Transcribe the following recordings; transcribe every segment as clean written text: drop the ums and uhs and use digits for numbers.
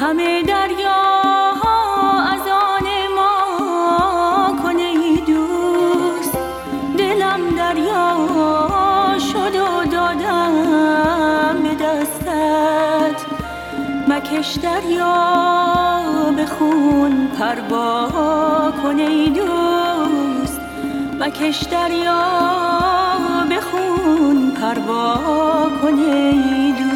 همه دریا از آن ما کنه ای دوست. دلم دریا شد و دادم به دستت. مکش دریا به خون پروا کنه ای دوست. مکش دریا به خون پروا کنه ای دوست.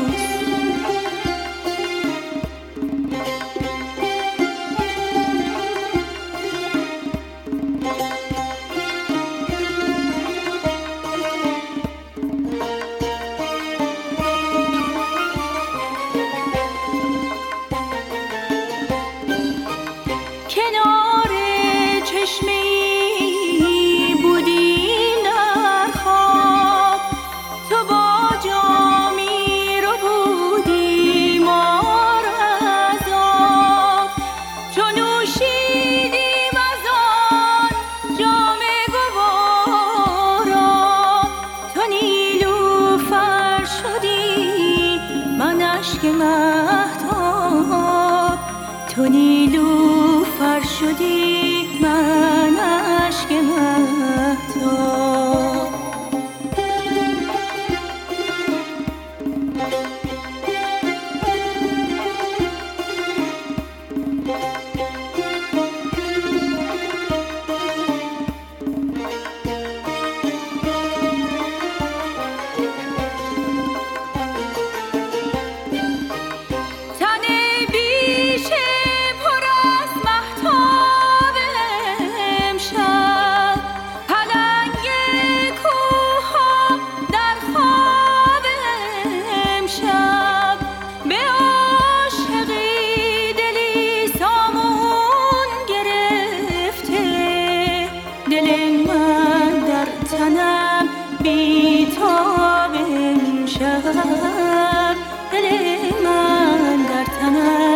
کنار چشمه‌ای بودیم در خواب، تو با جامی رو بودی ما را از آب. چو نوشیدیم از آن جام گوارا، تو نیلوفر شدی من اشک مهتاب. تو نیلوفر شدی من اشک مهتاب. تن بیشه پر از مهتاب امشب، پلنگ کوها در خواب امشب. به عاشقی دلی سامون گرفته، دل من در تنم بی‌تاب امشب. دل من در تنم